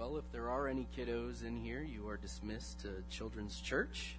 Well, if there are any kiddos in here, you are dismissed to Children's Church.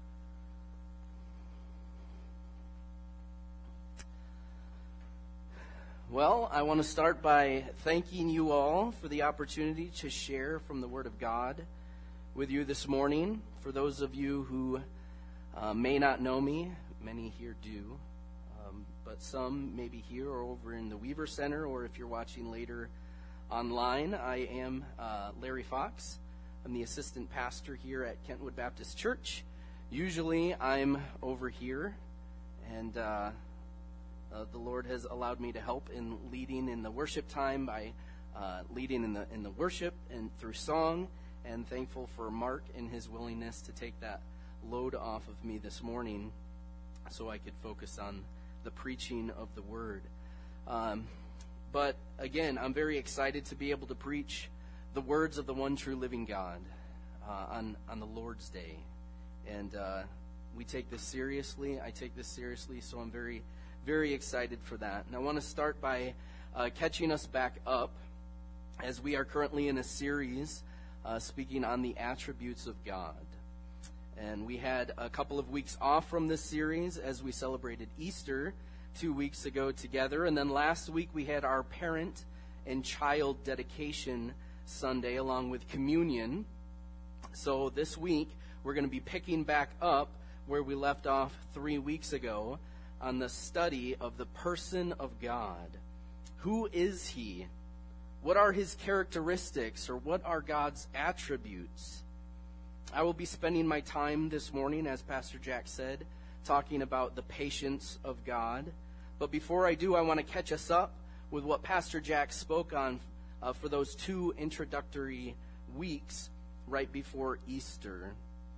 Well, I want to start by thanking you all for the opportunity to share from the Word of God with you this morning. For those of you who may not know me, many here do, but some may be here or over in the Weaver Center, or if you're watching later online. I am Larry Fox. I'm the assistant pastor here at Kentwood Baptist Church. Usually I'm over here, and the Lord has allowed me to help in leading in the worship time by leading in the worship and through song, and thankful for Mark and his willingness to take that load off of me this morning so I could focus on the preaching of the Word. But again, I'm very excited to be able to preach the words of the one true living God on the Lord's Day. And we take this seriously. I take this seriously, so I'm very, very excited for that. And I want to start by catching us back up, as we are currently in a series speaking on the attributes of God. And we had a couple of weeks off from this series as we celebrated Easter 2 weeks ago together, and then last week we had our parent and child dedication Sunday along with communion. So this week we're going to be picking back up where we left off 3 weeks ago on the study of the person of God. Who is He? What are His characteristics, or what are God's attributes? I will be spending my time this morning, as Pastor Jack said, talking about the patience of God. But before I do, I want to catch us up with what Pastor Jack spoke on for those 2 introductory weeks right before Easter.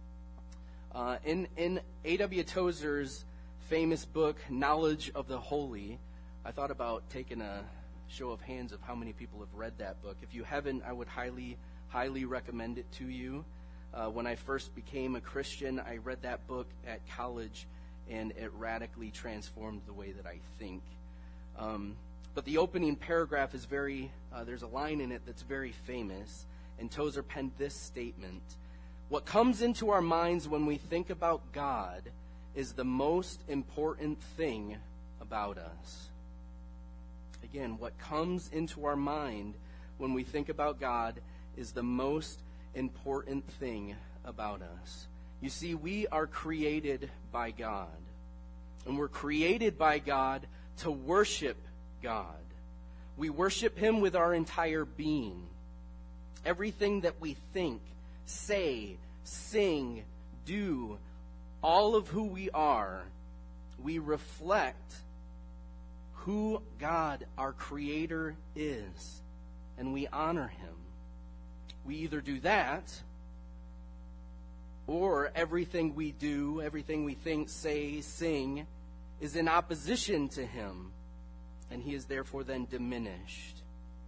In A.W. Tozer's famous book, Knowledge of the Holy, I thought about taking a show of hands of how many people have read that book. If you haven't, I would highly, highly recommend it to you. When I first became a Christian, I read that book at college, and it radically transformed the way that I think. But the opening paragraph is there's a line in it that's very famous, and Tozer penned this statement: "What comes into our minds when we think about God is the most important thing about us." Again, what comes into our mind when we think about God is the most important thing about us. You see, we are created by God, and we're created by God to worship God. We worship Him with our entire being. Everything that we think, say, sing, do, all of who we are, we reflect who God, our Creator, is, and we honor Him. We either do that, or everything we do, everything we think, say, sing, is in opposition to Him, and He is therefore then diminished.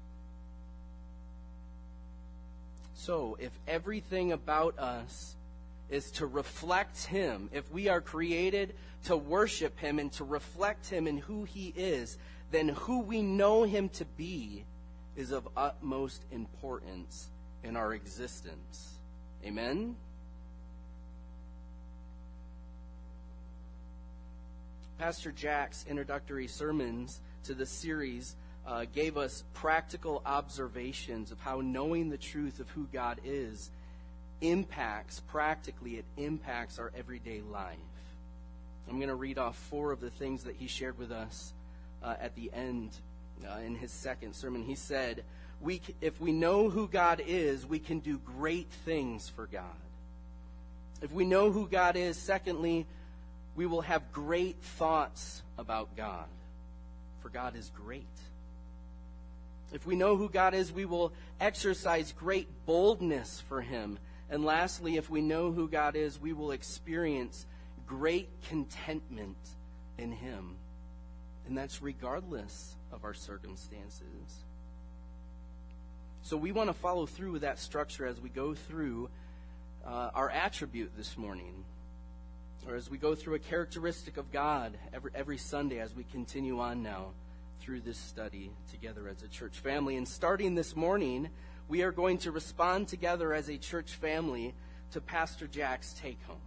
So, if everything about us is to reflect Him, if we are created to worship Him and to reflect Him in who He is, then who we know Him to be is of utmost importance in our existence. Amen? Pastor Jack's introductory sermons to this series gave us practical observations of how knowing the truth of who God is impacts our everyday life. I'm going to read off 4 of the things that he shared with us at the end in his second sermon. He said, if we know who God is, we can do great things for God. If we know who God is, secondly, we will have great thoughts about God, for God is great. If we know who God is, we will exercise great boldness for Him. And lastly, if we know who God is, we will experience great contentment in Him. And that's regardless of our circumstances. So we want to follow through with that structure as we go through our attribute this morning, or as we go through a characteristic of God every Sunday as we continue on now through this study together as a church family. And starting this morning, we are going to respond together as a church family to Pastor Jack's take-home.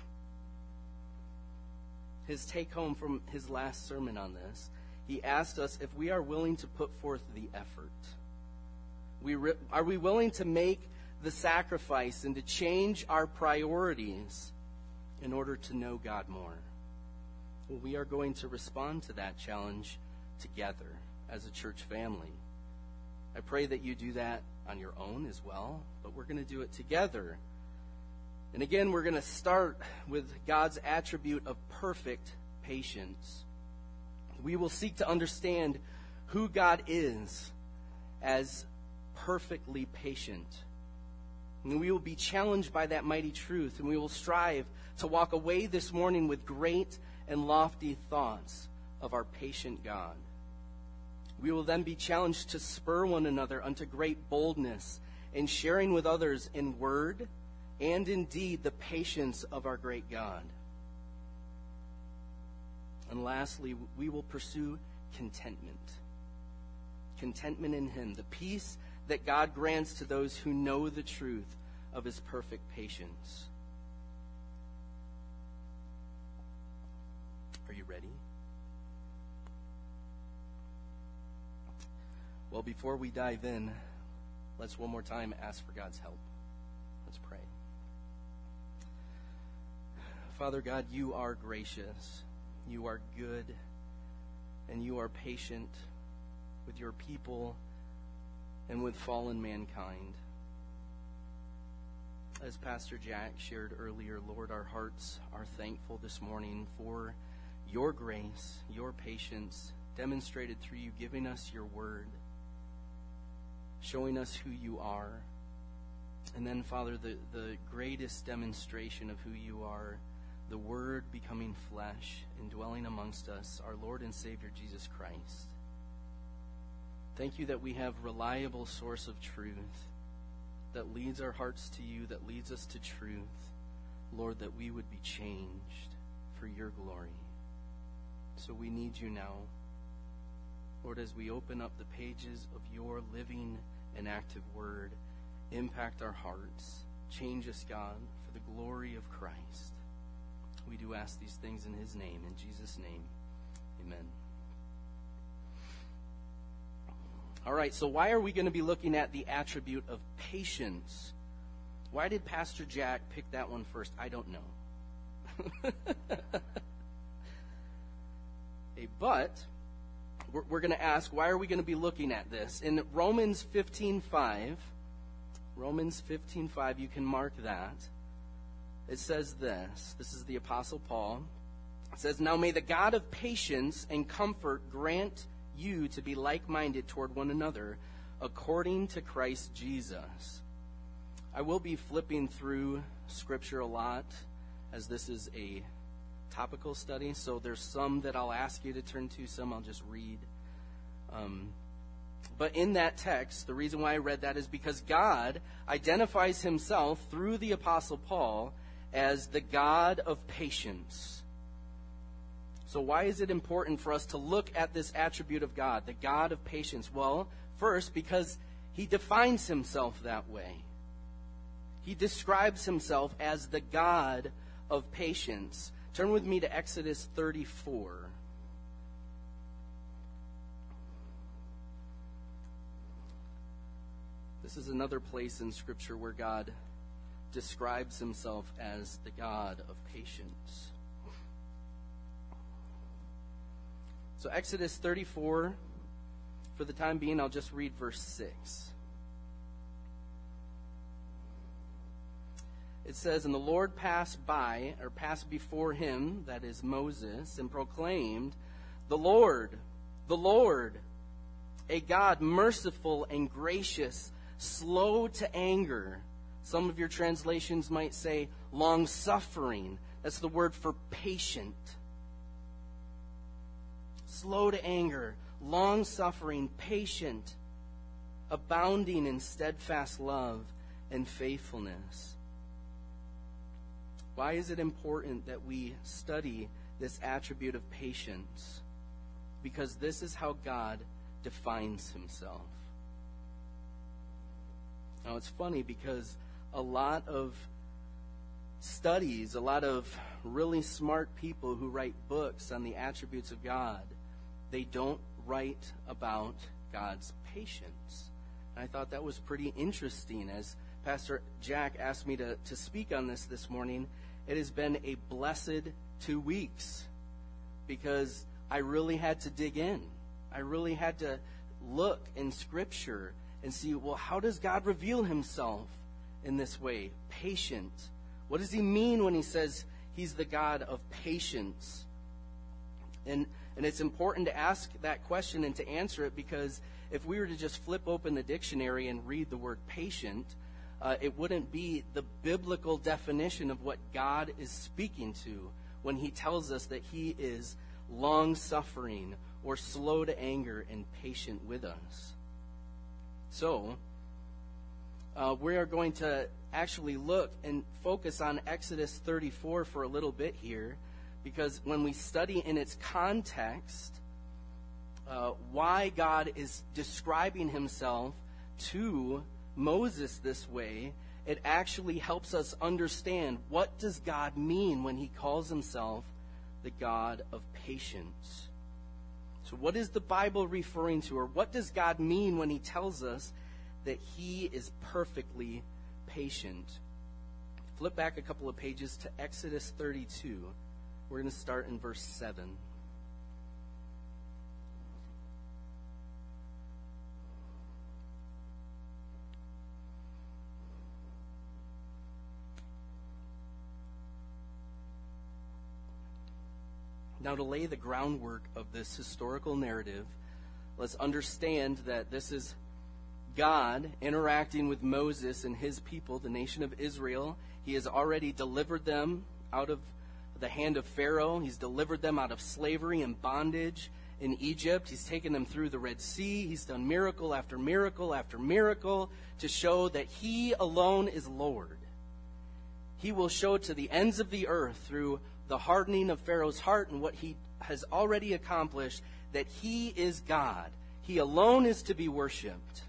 His take-home from his last sermon on this. He asked us if we are willing to put forth the effort. Are we willing to make the sacrifice and to change our priorities in order to know God more? Well, we are going to respond to that challenge together as a church family. I pray that you do that on your own as well, but we're going to do it together. And again, we're going to start with God's attribute of perfect patience. We will seek to understand who God is as perfectly patient. And we will be challenged by that mighty truth, and we will strive to walk away this morning with great and lofty thoughts of our patient God. We will then be challenged to spur one another unto great boldness in sharing with others in word and in deed the patience of our great God. And lastly, we will pursue contentment. Contentment in Him, the peace that God grants to those who know the truth of His perfect patience. Are you ready? Well, before we dive in, let's one more time ask for God's help. Let's pray. Father God, you are gracious, you are good, and you are patient with your people and with fallen mankind. As Pastor Jack shared earlier, Lord, our hearts are thankful this morning for your grace, your patience, demonstrated through you giving us your word, showing us who you are. And then, Father, the greatest demonstration of who you are, the Word becoming flesh and dwelling amongst us, our Lord and Savior Jesus Christ. Thank you that we have a reliable source of truth that leads our hearts to you, that leads us to truth. Lord, that we would be changed for your glory. So we need you now. Lord, as we open up the pages of your living and active word, impact our hearts. Change us, God, for the glory of Christ. We do ask these things in his name, in Jesus' name. Amen. All right, so why are we going to be looking at the attribute of patience? Why did Pastor Jack pick that one first? I don't know. But we're going to ask, why are we going to be looking at this? In Romans 15:5, you can mark that. It says this. This is the Apostle Paul. It says, "Now may the God of patience and comfort grant you to be like-minded toward one another, according to Christ Jesus." I will be flipping through Scripture a lot, as this is a topical study, so there's some that I'll ask you to turn to, some I'll just read. But in that text, the reason why I read that is because God identifies himself through the Apostle Paul as the God of patience. So why is it important for us to look at this attribute of God, the God of patience? Well, first, because he defines himself that way. He describes himself as the God of patience. Turn with me to Exodus 34. This is another place in Scripture where God describes himself as the God of patience. So Exodus 34, for the time being, I'll just read verse 6. It says, "And the Lord passed before him," that is Moses, "and proclaimed, the Lord, a God merciful and gracious, slow to anger." Some of your translations might say long-suffering. That's the word for patient. Slow to anger, long-suffering, patient, abounding in steadfast love and faithfulness. Why is it important that we study this attribute of patience? Because this is how God defines himself. Now, it's funny because a lot of studies, a lot of really smart people who write books on the attributes of God, they don't write about God's patience. And I thought that was pretty interesting. As Pastor Jack asked me to speak on this morning, it has been a blessed 2 weeks because I really had to dig in. I really had to look in Scripture and see, well, how does God reveal himself in this way? Patient. What does he mean when he says he's the God of patience? And it's important to ask that question and to answer it, because if we were to just flip open the dictionary and read the word patient, it wouldn't be the biblical definition of what God is speaking to when he tells us that he is long-suffering or slow to anger and patient with us. So, we are going to actually look and focus on Exodus 34 for a little bit here, because when we study in its context why God is describing himself to Moses this way, it actually helps us understand, what does God mean when he calls himself the God of patience? So what is the Bible referring to, or what does God mean when he tells us that he is perfectly patient? Flip back a couple of pages to Exodus 32. We're going to start in verse 7. Now, to lay the groundwork of this historical narrative, let's understand that this is God interacting with Moses and his people, the nation of Israel. He has already delivered them out of the hand of Pharaoh. He's delivered them out of slavery and bondage in Egypt. He's taken them through the Red Sea. He's done miracle after miracle after miracle to show that he alone is Lord. He will show to the ends of the earth through the hardening of Pharaoh's heart and what he has already accomplished that he is God. He alone is to be worshipped.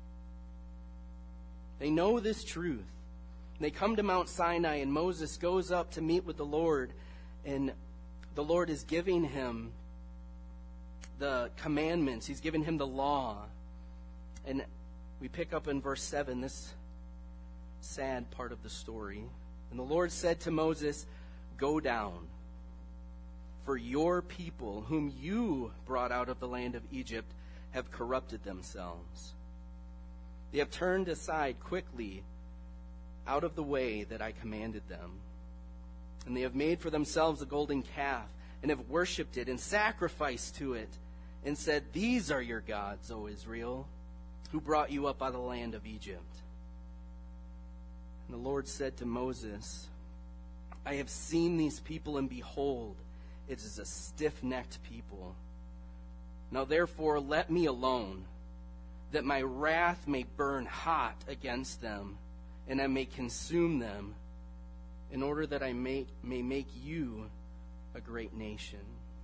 They know this truth. They come to Mount Sinai, and Moses goes up to meet with the Lord, and the Lord is giving him the commandments. He's giving him the law. And we pick up in verse 7, this sad part of the story. And the Lord said to Moses, "Go down, for your people, whom you brought out of the land of Egypt, have corrupted themselves. They have turned aside quickly out of the way that I commanded them. And they have made for themselves a golden calf, and have worshipped it, and sacrificed to it, and said, 'These are your gods, O Israel, who brought you up out of the land of Egypt.' And the Lord said to Moses, 'I have seen these people, and behold, it is a stiff-necked people. Now therefore let me alone, that my wrath may burn hot against them, and I may consume them, in order that I may make you a great nation.'"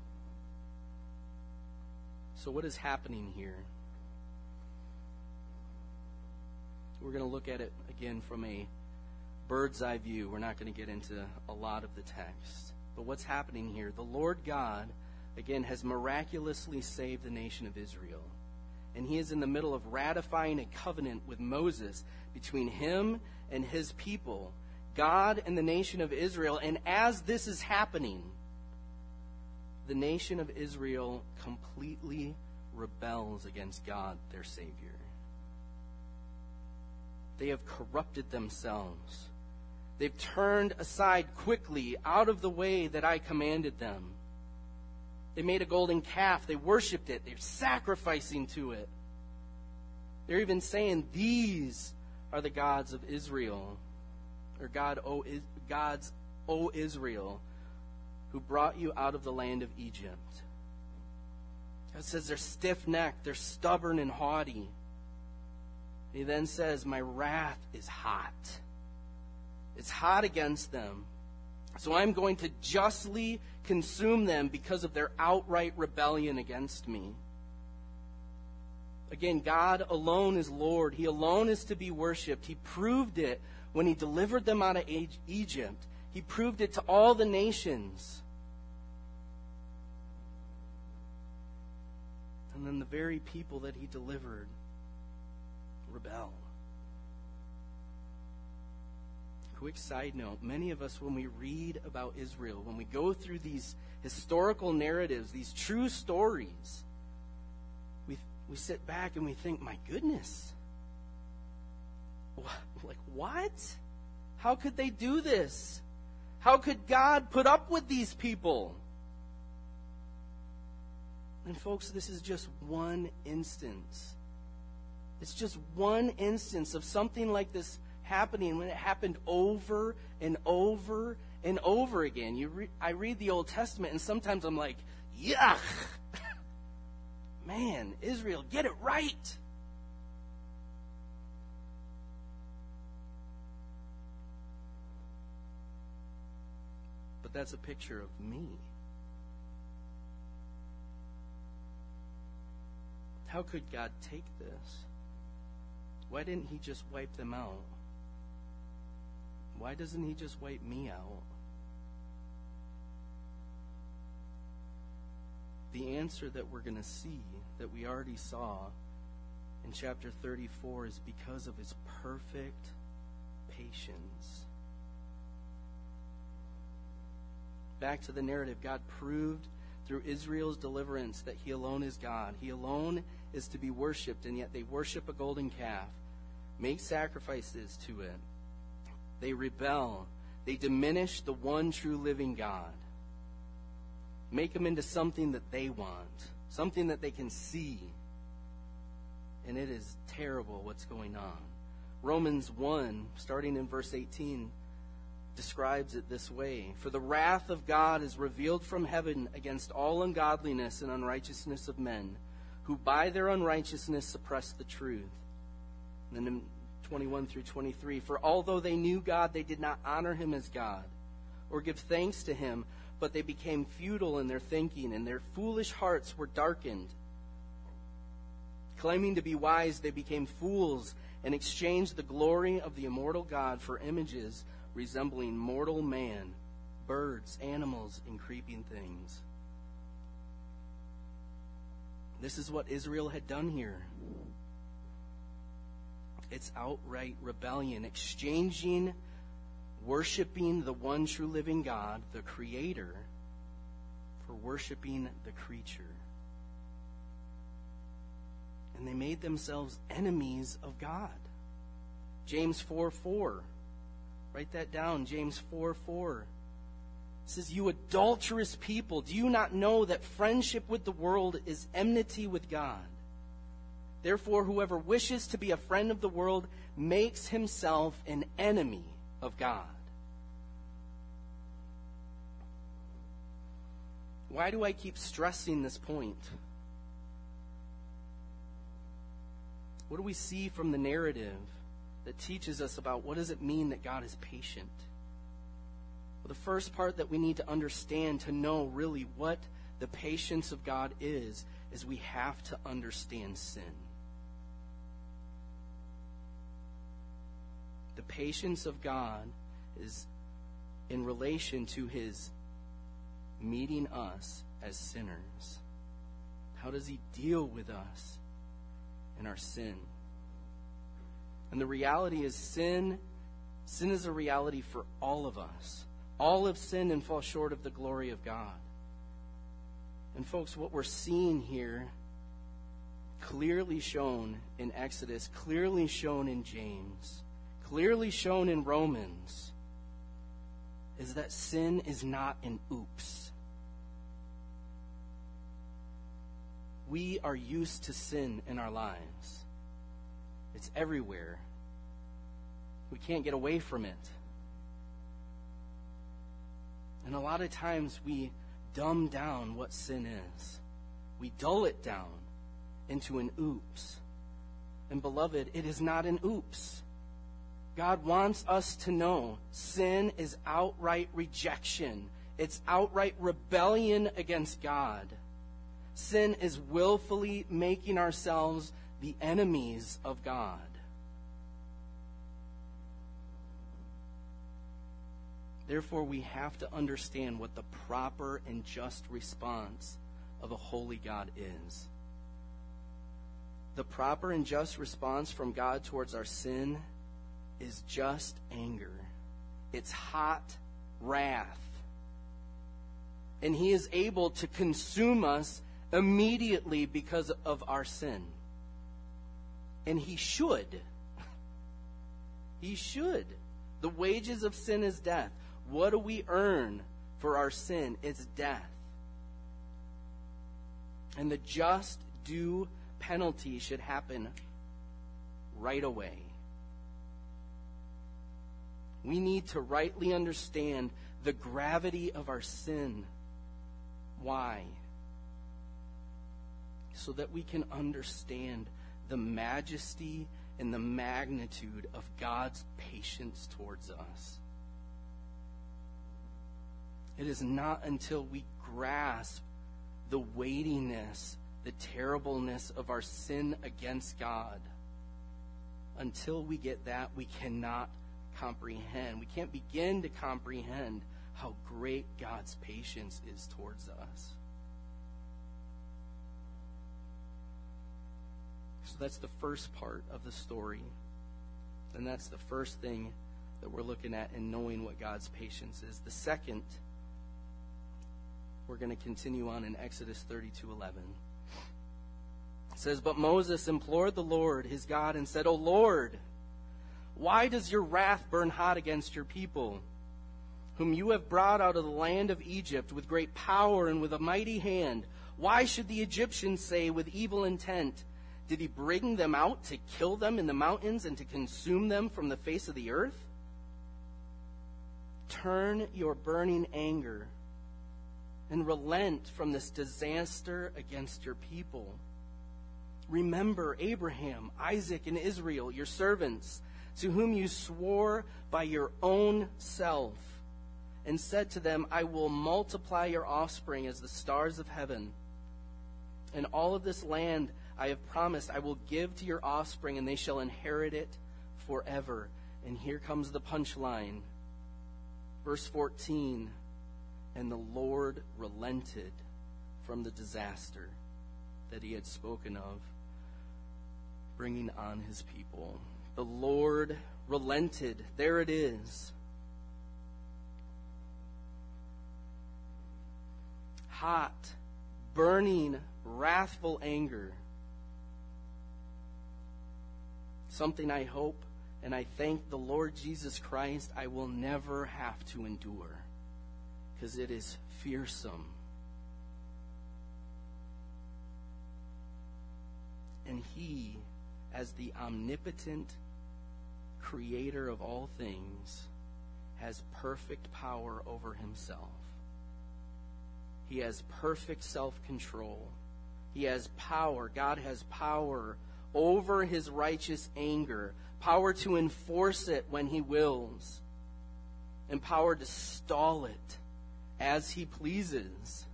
So what is happening here? We're going to look at it again from a bird's eye view. We're not going to get into a lot of the text. But what's happening here? The Lord God, again, has miraculously saved the nation of Israel. And he is in the middle of ratifying a covenant with Moses between him and his people, God and the nation of Israel. And as this is happening, the nation of Israel completely rebels against God, their Savior. They have corrupted themselves. They've turned aside quickly out of the way that I commanded them. They made a golden calf. They worshipped it. They're sacrificing to it. They're even saying, "These are the gods of Israel," or gods, O Israel, who brought you out of the land of Egypt. God says they're stiff-necked, they're stubborn and haughty. He then says, "My wrath is hot." It's hot against them. So I'm going to justly consume them because of their outright rebellion against me. Again, God alone is Lord. He alone is to be worshipped. He proved it when he delivered them out of Egypt. He proved it to all the nations. And then the very people that he delivered rebel. Quick side note, many of us, when we read about Israel, when we go through these historical narratives, these true stories, we sit back and we think, my goodness, like what? How could they do this? How could God put up with these people? And folks, this is just one instance. It's just one instance of something like this happening when it happened over and over and over again. I read the Old Testament and sometimes I'm like, yuck! Man, Israel, get it right! But that's a picture of me. How could God take this? Why didn't he just wipe them out? Why doesn't he just wipe me out? The answer that we're going to see, that we already saw in chapter 34, is because of his perfect patience. Back to the narrative, God proved through Israel's deliverance that he alone is God. He alone is to be worshipped, and yet they worship a golden calf, make sacrifices to it. They rebel. They diminish the one true living God. Make him into something that they want, something that they can see. And it is terrible what's going on. Romans 1, starting in verse 18, describes it this way. For the wrath of God is revealed from heaven against all ungodliness and unrighteousness of men, who by their unrighteousness suppress the truth. And then in 21 through 23, for although they knew God, they did not honor him as God or give thanks to him, but they became futile in their thinking, and their foolish hearts were darkened. Claiming to be wise, they became fools and exchanged the glory of the immortal God for images resembling mortal man, birds, animals, and creeping things. This is what Israel had done here. It's outright rebellion, exchanging, worshiping the one true living God, the Creator, for worshiping the creature. And they made themselves enemies of God. James 4:4. Write that down, James 4:4. It says, you adulterous people, do you not know that friendship with the world is enmity with God? Therefore, whoever wishes to be a friend of the world makes himself an enemy of God. Why do I keep stressing this point? What do we see from the narrative that teaches us about what does it mean that God is patient? Well, the first part that we need to understand to know really what the patience of God is we have to understand sin. The patience of God is in relation to his meeting us as sinners. How does he deal with us in our sin? And the reality is sin is a reality for all of us. All have sinned and fall short of the glory of God. And folks, what we're seeing here, clearly shown in Exodus, clearly shown in James, clearly shown in Romans, is that sin is not an oops. We are used to sin in our lives. It's everywhere. We can't get away from it. And a lot of times we dumb down what sin is. We dull it down into an oops. And beloved, it is not an oops. God wants us to know sin is outright rejection. It's outright rebellion against God. Sin is willfully making ourselves the enemies of God. Therefore, we have to understand what the proper and just response of a holy God is. The proper and just response from God towards our sin is just anger. It's hot wrath. And He is able to consume us immediately because of our sin. And He should. He should. The wages of sin is death. What do we earn for our sin? It's death. And the just due penalty should happen right away. We need to rightly understand the gravity of our sin. Why? So that we can understand the majesty and the magnitude of God's patience towards us. It is not until we grasp the weightiness, the terribleness of our sin against God. Until we get that, we cannot comprehend. We can't begin to comprehend how great God's patience is towards us. So that's the first part of the story. And that's the first thing that we're looking at in knowing what God's patience is. The second, we're going to continue on in Exodus 32:11. It says, "But Moses implored the Lord, his God, and said, 'O Lord, why does your wrath burn hot against your people, whom you have brought out of the land of Egypt with great power and with a mighty hand? Why should the Egyptians say with evil intent, did he bring them out to kill them in the mountains and to consume them from the face of the earth? Turn your burning anger and relent from this disaster against your people. Remember Abraham, Isaac, and Israel, your servants, to whom you swore by your own self, and said to them, I will multiply your offspring as the stars of heaven. And all of this land I have promised I will give to your offspring, and they shall inherit it forever.'" And here comes the punchline. Verse 14, "And the Lord relented from the disaster that he had spoken of, bringing on his people." The Lord relented. There it is. Hot, burning, wrathful anger. Something I hope and I thank the Lord Jesus Christ I will never have to endure, because it is fearsome. And he, as the omnipotent creator of all things, has perfect power over himself. He has perfect self-control. He has power. God has power over his righteous anger, power to enforce it when he wills, and power to stall it as he pleases.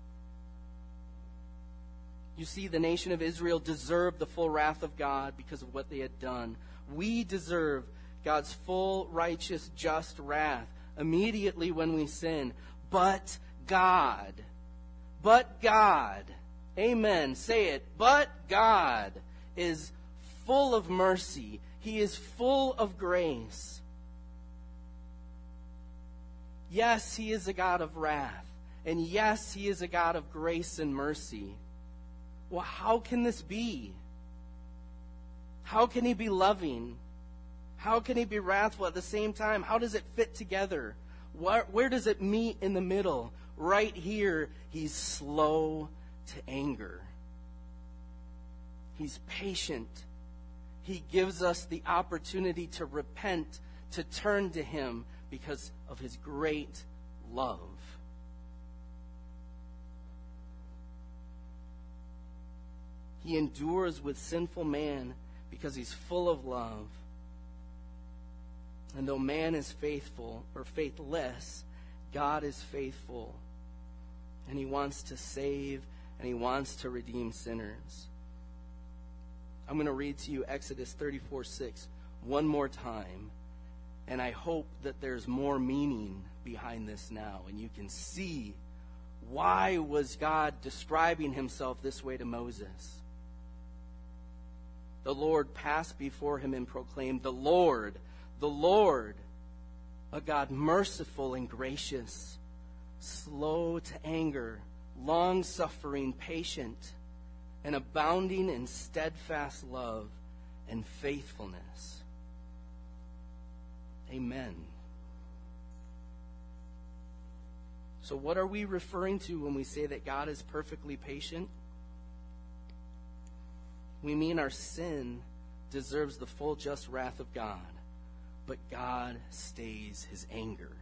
You see, the nation of Israel deserved the full wrath of God because of what they had done. We deserve God's full, righteous, just wrath immediately when we sin. But God, amen, say it, but God is full of mercy. He is full of grace. Yes, he is a God of wrath. And yes, he is a God of grace and mercy. Well, how can this be? How can he be loving? How can he be wrathful at the same time? How does it fit together? Where does it meet in the middle? Right here, he's slow to anger. He's patient. He gives us the opportunity to repent, to turn to him because of his great love. He endures with sinful man because he's full of love. And though man is faithful or faithless, God is faithful. And he wants to save and he wants to redeem sinners. I'm going to read to you Exodus 34:6 one more time. And I hope that there's more meaning behind this now. And you can see why was God describing himself this way to Moses. The Lord passed before him and proclaimed, the Lord, a God merciful and gracious, slow to anger, long-suffering, patient, and abounding in steadfast love and faithfulness. Amen. So what are we referring to when we say that God is perfectly patient? We mean our sin deserves the full just wrath of God, but God stays his anger.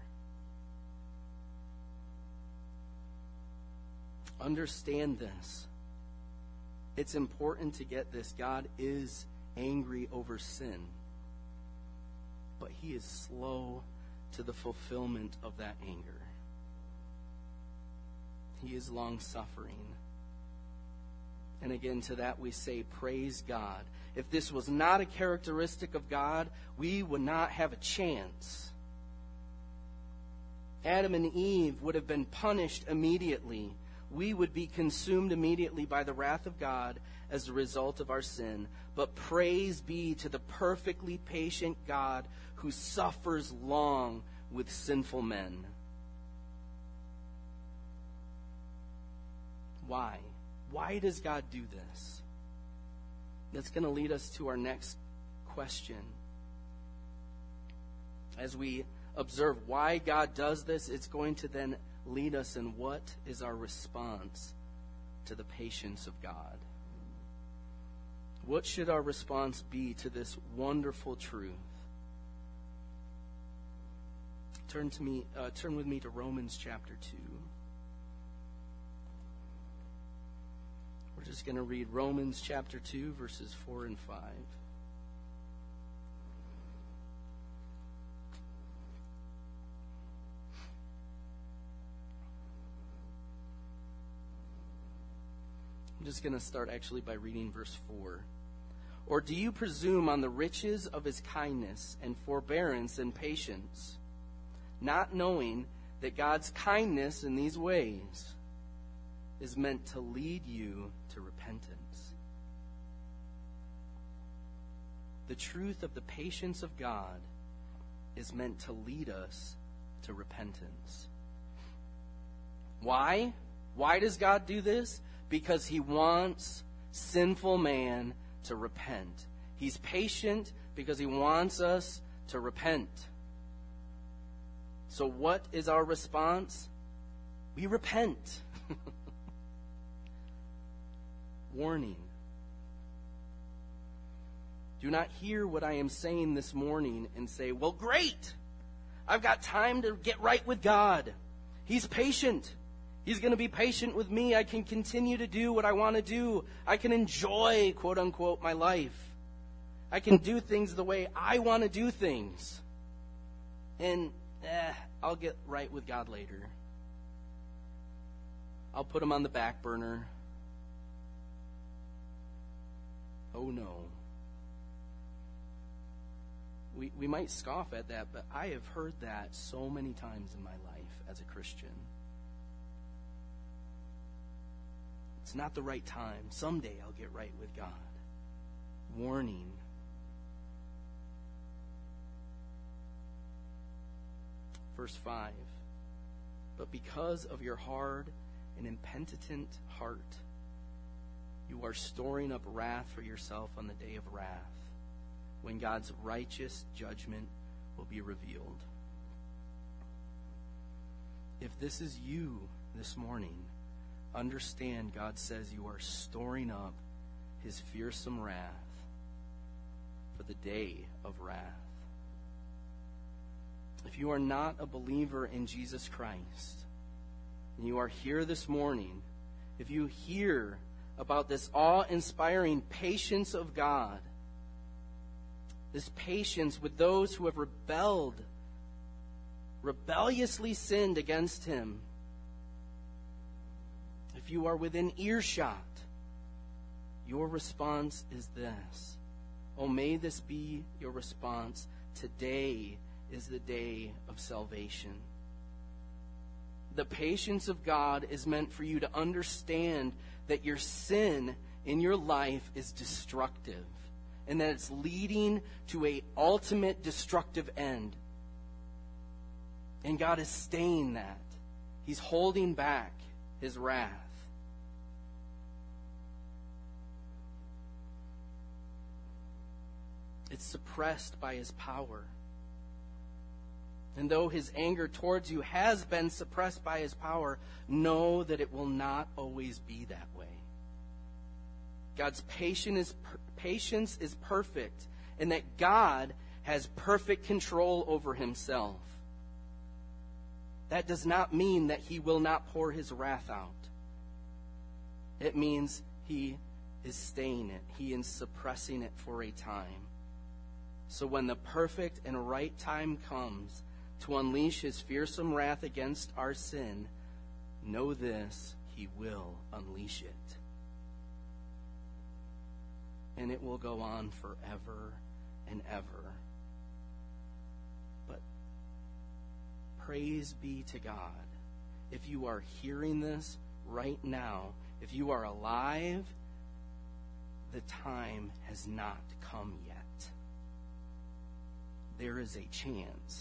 Understand this. It's important to get this. God is angry over sin, but he is slow to the fulfillment of that anger. He is long-suffering. And again, to that we say, praise God. If this was not a characteristic of God, we would not have a chance. Adam and Eve would have been punished immediately. We would be consumed immediately by the wrath of God as a result of our sin. But praise be to the perfectly patient God who suffers long with sinful men. Why? Why does God do this? That's going to lead us to our next question. As we observe why God does this, it's going to then lead us in what is our response to the patience of God. What should our response be to this wonderful truth? Turn with me to Romans chapter 2. We're just going to read Romans chapter 2, verses 4 and 5. I'm just going to start actually by reading verse 4. Or do you presume on the riches of his kindness and forbearance and patience, not knowing that God's kindness in these ways is meant to lead you to repentance? The truth of the patience of God is meant to lead us to repentance. Why? Why does God do this? Because he wants sinful man to repent. He's patient because he wants us to repent. So what is our response? We repent. Warning. Do not hear what I am saying this morning and say, well, great. I've got time to get right with God. He's patient. He's going to be patient with me. I can continue to do what I want to do. I can enjoy, quote unquote, my life. I can do things the way I want to do things. And I'll get right with God later. I'll put him on the back burner. Oh no. We might scoff at that, but I have heard that so many times in my life as a Christian. It's not the right time. Someday I'll get right with God. Warning. Verse 5. But because of your hard and impenitent heart, you are storing up wrath for yourself on the day of wrath, when God's righteous judgment will be revealed. If this is you this morning, understand God says you are storing up his fearsome wrath for the day of wrath. If you are not a believer in Jesus Christ, and you are here this morning, if you hear about this awe-inspiring patience of God, this patience with those who have rebelliously sinned against him, if you are within earshot, your response is this. Oh, may this be your response. Today is the day of salvation. The patience of God is meant for you to understand that your sin in your life is destructive and that it's leading to an ultimate destructive end. And God is staying that. He's holding back his wrath. It's suppressed by his power. And though his anger towards you has been suppressed by his power, know that it will not always be that way. God's patience is perfect, and that God has perfect control over himself. That does not mean that he will not pour his wrath out. It means he is staying it. He is suppressing it for a time. So when the perfect and right time comes to unleash his fearsome wrath against our sin, know this, he will unleash it. And it will go on forever and ever. But praise be to God. If you are hearing this right now, if you are alive, the time has not come yet. There is a chance.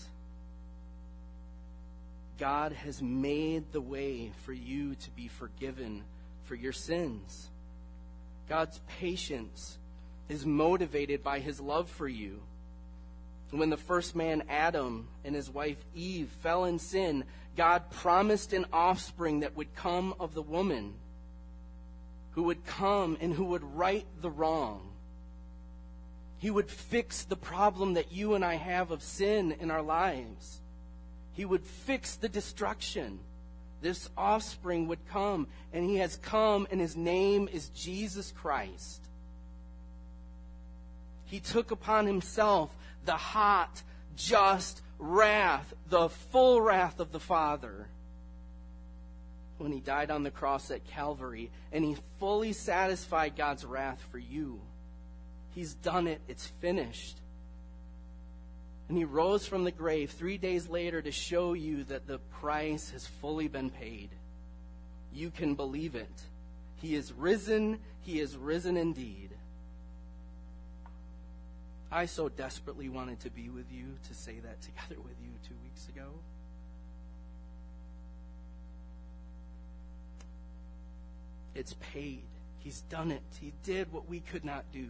God has made the way for you to be forgiven for your sins. God's patience is motivated by his love for you. When the first man, Adam, and his wife, Eve, fell in sin, God promised an offspring that would come of the woman, who would come and who would right the wrong. He would fix the problem that you and I have of sin in our lives. He would fix the destruction. This offspring would come, and he has come, and his name is Jesus Christ. He took upon himself the hot, just wrath, the full wrath of the Father, when he died on the cross at Calvary, and he fully satisfied God's wrath for you. He's done it. It's finished. And he rose from the grave 3 days later to show you that the price has fully been paid. You can believe it. He is risen. He is risen indeed. I so desperately wanted to be with you, to say that together with you 2 weeks ago. It's paid. He's done it. He did what we could not do.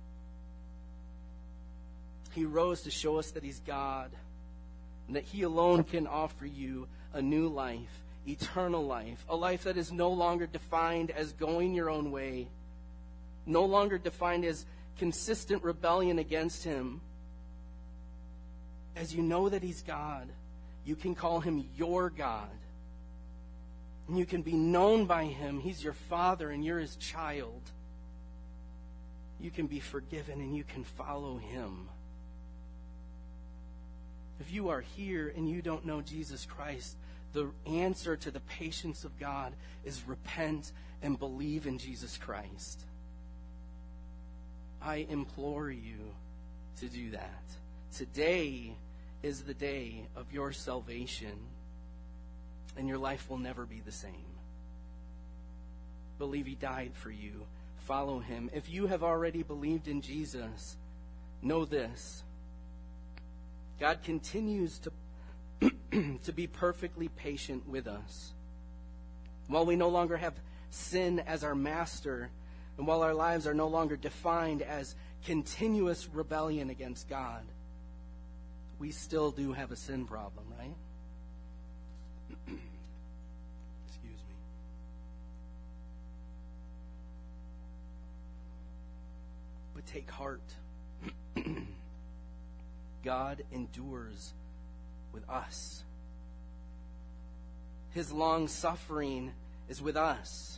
He rose to show us that he's God, and that he alone can offer you a new life, eternal life, a life that is no longer defined as going your own way, no longer defined as consistent rebellion against him. As you know that he's God, you can call him your God, and you can be known by him. He's your Father, and you're his child. You can be forgiven, and you can follow him. If you are here and you don't know Jesus Christ, the answer to the patience of God is repent and believe in Jesus Christ. I implore you to do that. Today is the day of your salvation, and your life will never be the same. Believe he died for you. Follow him. If you have already believed in Jesus, know this. God continues to be perfectly patient with us. While we no longer have sin as our master, and while our lives are no longer defined as continuous rebellion against God, we still do have a sin problem, right? Excuse me. But take heart. God endures with us. His long suffering is with us.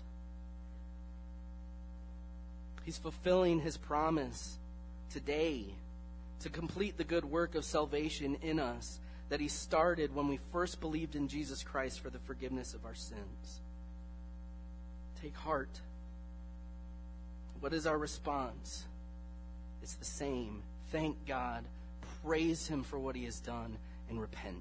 He's fulfilling his promise today to complete the good work of salvation in us that he started when we first believed in Jesus Christ for the forgiveness of our sins. Take heart. What is our response? It's the same. Thank God, praise him for what he has done, and repent.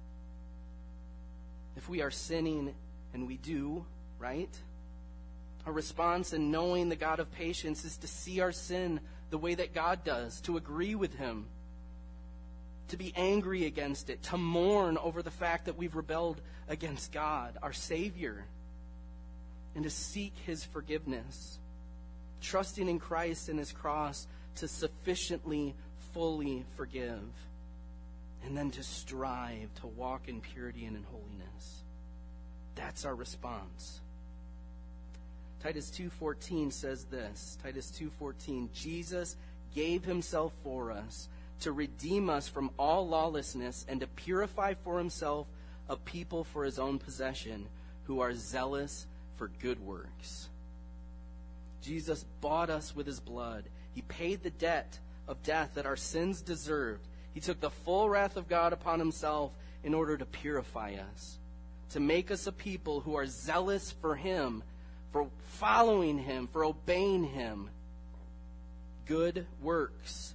If we are sinning, and we do, right? Our response in knowing the God of patience is to see our sin the way that God does, to agree with him, to be angry against it, to mourn over the fact that we've rebelled against God, our Savior, and to seek his forgiveness, trusting in Christ and his cross to sufficiently, fully forgive, and then to strive to walk in purity and in holiness. That's our response. Titus 2:14 says this. Titus 2:14, Jesus gave himself for us to redeem us from all lawlessness and to purify for himself a people for his own possession who are zealous for good works. Jesus bought us with his blood. He paid the debt of death that our sins deserved. He took the full wrath of God upon himself in order to purify us, to make us a people who are zealous for him, for following him, for obeying him. Good works.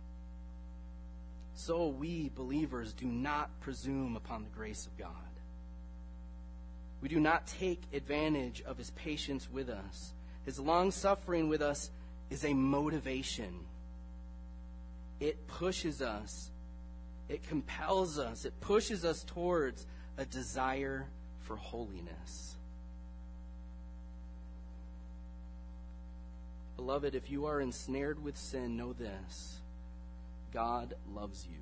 So we, believers, do not presume upon the grace of God. We do not take advantage of his patience with us. His long-suffering with us is a motivation. It pushes us. It compels us. It pushes us towards a desire for holiness. Beloved, if you are ensnared with sin, know this: God loves you.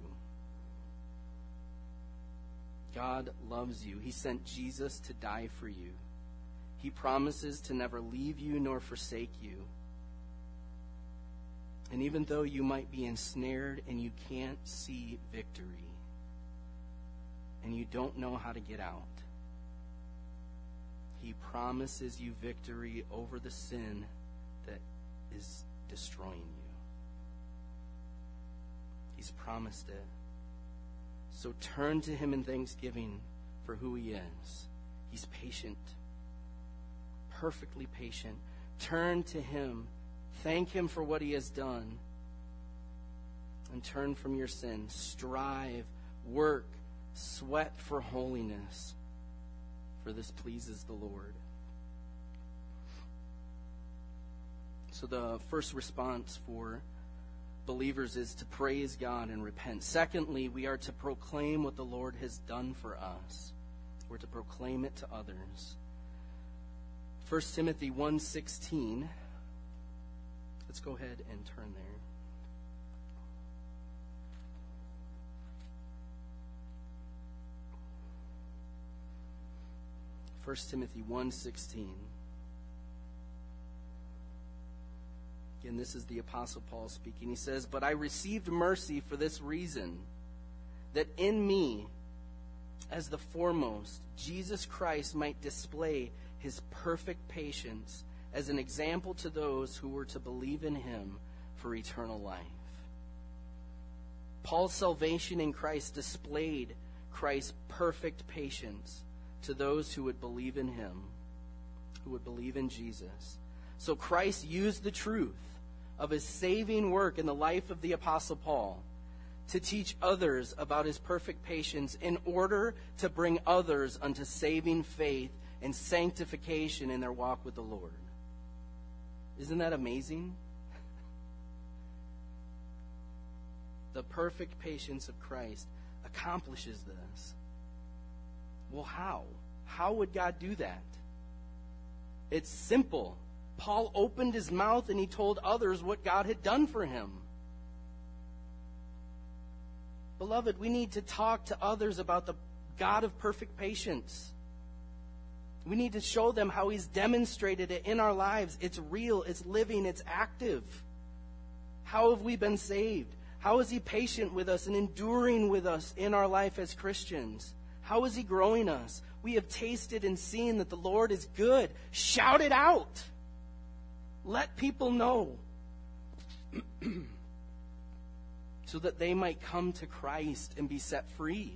God loves you. He sent Jesus to die for you. He promises to never leave you nor forsake you. And even though you might be ensnared and you can't see victory, and you don't know how to get out, he promises you victory over the sin that is destroying you. He's promised it. So turn to him in thanksgiving for who he is. He's patient, perfectly patient. Turn to him. Thank him for what he has done. And turn from your sin. Strive, work, sweat for holiness, for this pleases the Lord. So the first response for believers is to praise God and repent. Secondly, we are to proclaim what the Lord has done for us. We're to proclaim it to others. 1 Timothy 1:16. Let's go ahead and turn there. 1 Timothy 1:16. Again, this is the Apostle Paul speaking. He says, "But I received mercy for this reason, that in me, as the foremost, Jesus Christ might display his perfect patience as an example to those who were to believe in him for eternal life." Paul's salvation in Christ displayed Christ's perfect patience to those who would believe in him, who would believe in Jesus. So Christ used the truth of his saving work in the life of the Apostle Paul to teach others about his perfect patience in order to bring others unto saving faith and sanctification in their walk with the Lord. Isn't that amazing? The perfect patience of Christ accomplishes this. Well, how? How would God do that? It's simple. Paul opened his mouth and he told others what God had done for him. Beloved, we need to talk to others about the God of perfect patience. We need to show them how he's demonstrated it in our lives. It's real, it's living, it's active. How have we been saved? How is he patient with us and enduring with us in our life as Christians? How is he growing us? We have tasted and seen that the Lord is good. Shout it out. Let people know so that they might come to Christ and be set free.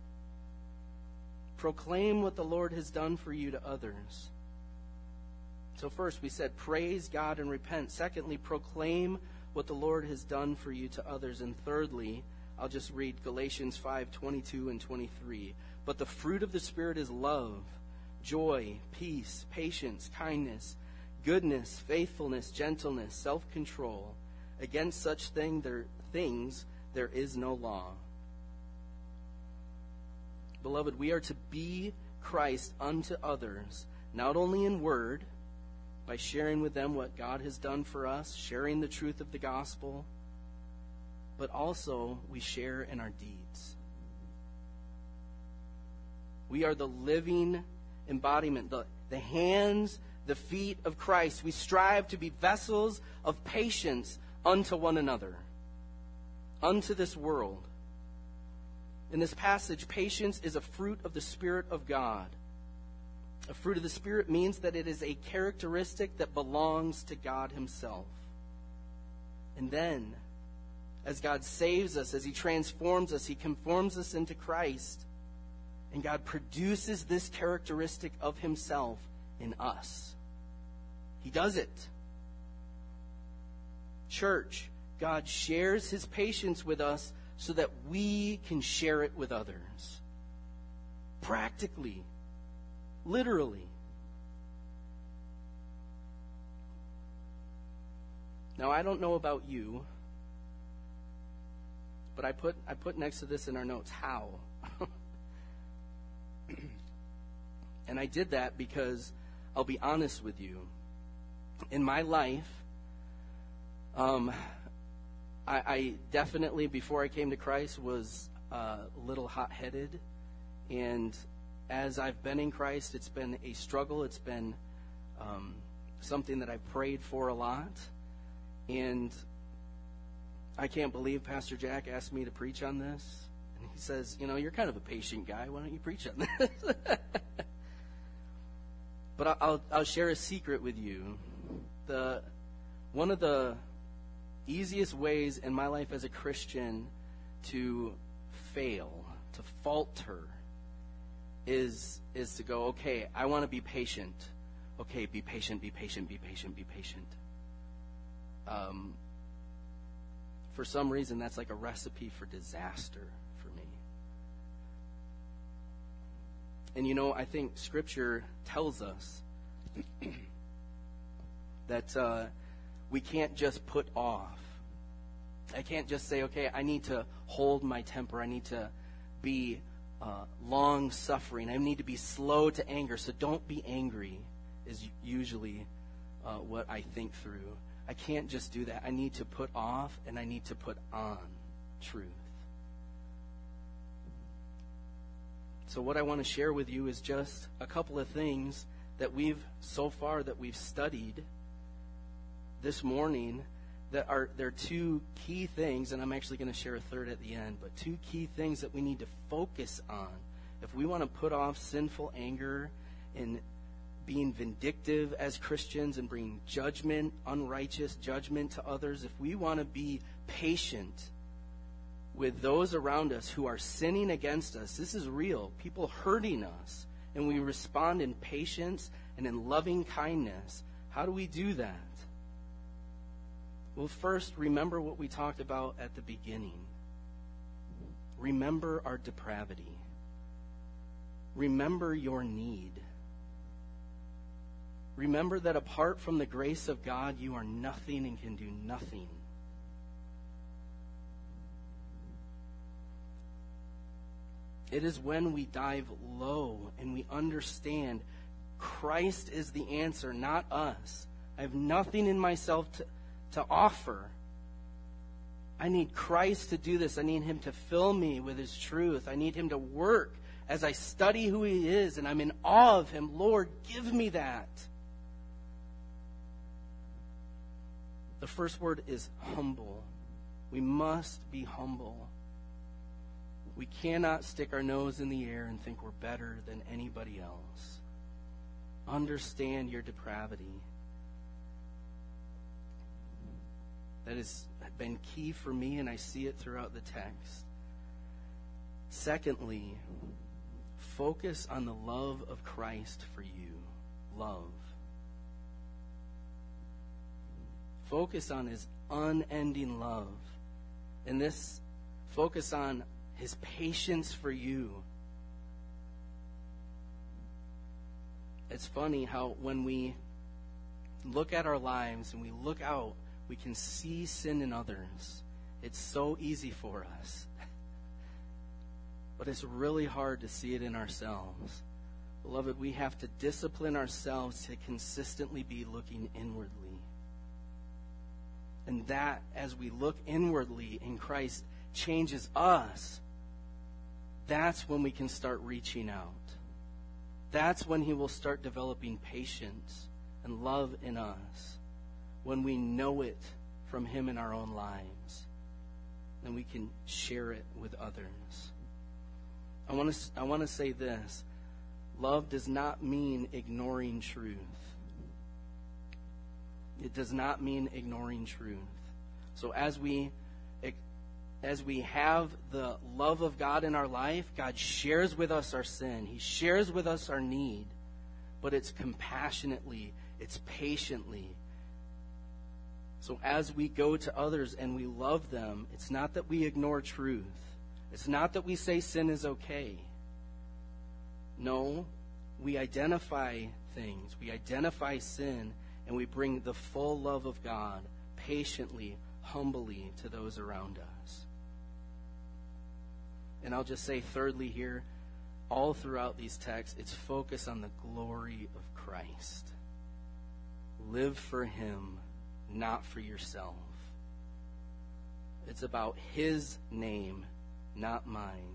Proclaim what the Lord has done for you to others. So first we said, praise God and repent. Secondly, proclaim what the Lord has done for you to others. And thirdly, I'll just read Galatians 5:22 and 23. But the fruit of the Spirit is love, joy, peace, patience, kindness, goodness, faithfulness, gentleness, self-control. Against such things there is no law. Beloved, we are to be Christ unto others, not only in word, by sharing with them what God has done for us, sharing the truth of the gospel, but also we share in our deeds. We are the living embodiment, the hands, the feet of Christ. We strive to be vessels of patience unto one another, unto this world. In this passage, patience is a fruit of the Spirit of God. A fruit of the Spirit means that it is a characteristic that belongs to God Himself. And then, as God saves us, as He transforms us, He conforms us into Christ, and God produces this characteristic of Himself in us. He does it. Church, God shares His patience with us so that we can share it with others. Practically. Literally. Now, I don't know about you, but I put next to this in our notes, how. And I did that because, I'll be honest with you, in my life, I definitely, before I came to Christ, was a little hot-headed. And as I've been in Christ, it's been a struggle. It's been something that I've prayed for a lot. And I can't believe Pastor Jack asked me to preach on this. And he says, you're kind of a patient guy. Why don't you preach on this? But I'll share a secret with you. One of the easiest ways in my life as a Christian to fail, to falter, is to go, okay, I want to be patient. Okay, be patient, be patient, be patient, be patient. For some reason, that's like a recipe for disaster for me. And I think Scripture tells us that we can't just put off. I can't just say, okay, I need to hold my temper. I need to be long-suffering. I need to be slow to anger. So don't be angry is usually what I think through. I can't just do that. I need to put off and I need to put on truth. So what I want to share with you is just a couple of things that we've studied this morning that there are two key things, and I'm actually going to share a third at the end, but two key things that we need to focus on. If we want to put off sinful anger and being vindictive as Christians and bring judgment, unrighteous judgment to others, if we want to be patient with those around us who are sinning against us, this is real, people hurting us, and we respond in patience and in loving kindness, how do we do that? Well, first, remember what we talked about at the beginning. Remember our depravity. Remember your need. Remember that apart from the grace of God, you are nothing and can do nothing. It is when we dive low and we understand Christ is the answer, not us. I have nothing in myself to offer. I need Christ to do this. I need Him to fill me with His truth. I need Him to work as I study who He is and I'm in awe of Him. Lord, give me that. The first word is humble. We must be humble. We cannot stick our nose in the air and think we're better than anybody else. Understand your depravity. That has been key for me, and I see it throughout the text. Secondly, focus on the love of Christ for you. Love. focus on his unending love. And this focus on his patience for you. It's funny how when we look at our lives and we look out, we can see sin in others. It's so easy for us. But it's really hard to see it in ourselves. Beloved, we have to discipline ourselves to consistently be looking inwardly. And that, as we look inwardly in Christ, changes us. That's when we can start reaching out. That's when he will start developing patience and love in us. When we know it from him in our own lives. Then we can share it with others. I want to say this. Love does not mean ignoring truth. It does not mean ignoring truth. So as we have the love of God in our life, God shares with us our sin. He shares with us our need. But it's compassionately, it's patiently. So as we go to others and we love them, it's not that we ignore truth. It's not that we say sin is okay. No, we identify things. We identify sin, and we bring the full love of God patiently, humbly to those around us. And I'll just say thirdly here, all throughout these texts, it's focused on the glory of Christ. Live for him, not for yourself. It's about his name, not mine.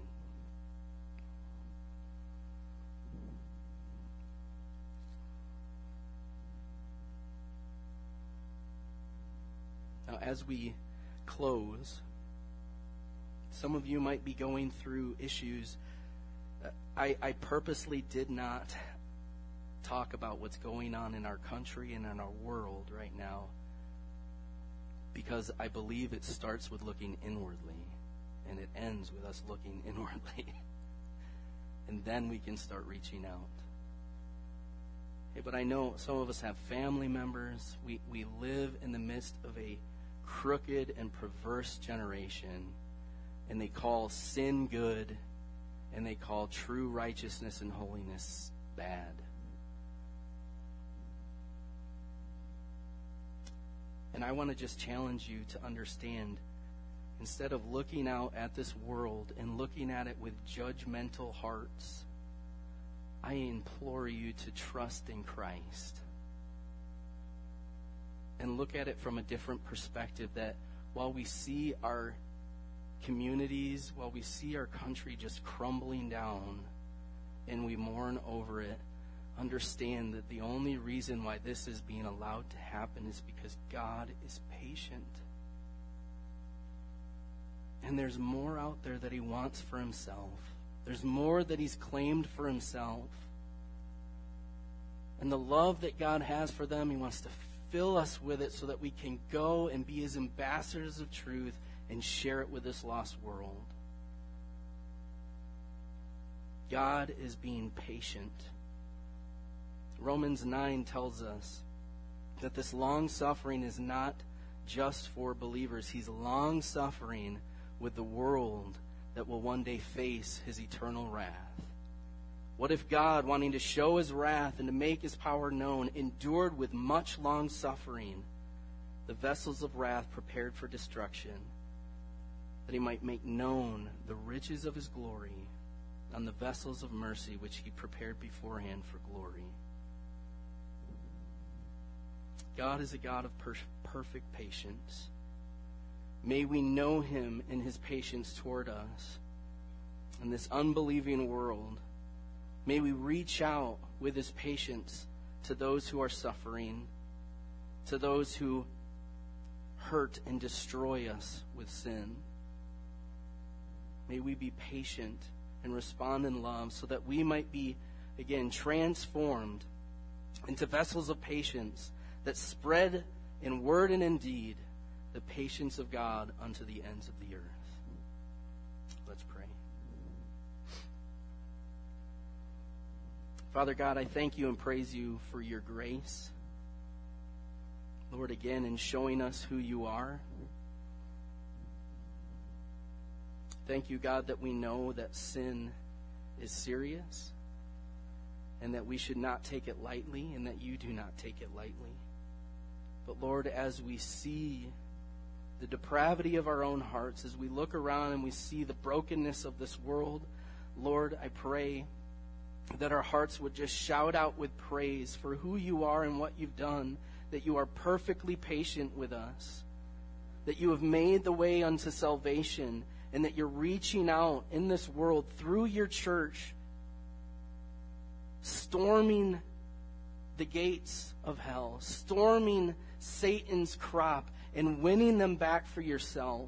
Now, as we close, some of you might be going through issues. I purposely did not talk about what's going on in our country and in our world right now because I believe it starts with looking inwardly and it ends with us looking inwardly. And then we can start reaching out. Hey, but I know some of us have family members. We live in the midst of a crooked and perverse generation, and they call sin good, and they call true righteousness and holiness bad. And I want to just challenge you to understand, instead of looking out at this world and looking at it with judgmental hearts, I implore you to trust in Christ and look at it from a different perspective, that while we see our communities, while we see our country just crumbling down and we mourn over it, understand that the only reason why this is being allowed to happen is because God is patient. And there's more out there that he wants for himself. There's more that he's claimed for himself. And the love that God has for them, he wants to fill us with it so that we can go and be his ambassadors of truth and share it with this lost world. God is being patient. Romans 9 tells us that this long suffering is not just for believers. He's long suffering with the world that will one day face his eternal wrath. What if God, wanting to show his wrath and to make his power known, endured with much long suffering the vessels of wrath prepared for destruction, that he might make known the riches of his glory on the vessels of mercy which he prepared beforehand for glory? God is a God of perfect patience. May we know him in his patience toward us in this unbelieving world. May we reach out with his patience to those who are suffering, to those who hurt and destroy us with sin. May we be patient and respond in love so that we might be, again, transformed into vessels of patience that spread in word and in deed the patience of God unto the ends of the earth. Let's pray. Father God, I thank you and praise you for your grace. Lord, again, in showing us who you are. Thank you, God, that we know that sin is serious and that we should not take it lightly and that you do not take it lightly. But Lord, as we see the depravity of our own hearts, as we look around and we see the brokenness of this world, Lord, I pray that our hearts would just shout out with praise for who you are and what you've done, that you are perfectly patient with us, that you have made the way unto salvation, and that you're reaching out in this world through your church, storming the gates of hell, storming Satan's crop, and winning them back for yourself.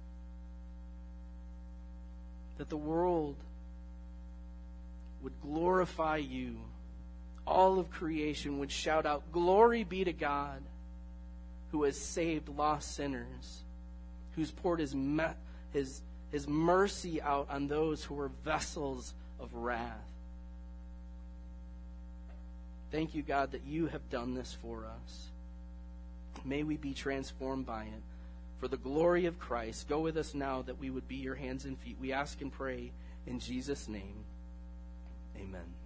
That the world would glorify you. All of creation would shout out, "Glory be to God, who has saved lost sinners, who's poured his mercy out on those who are vessels of wrath." Thank you, God, that you have done this for us. May we be transformed by it. For the glory of Christ, go with us now that we would be your hands and feet. We ask and pray in Jesus' name. Amen.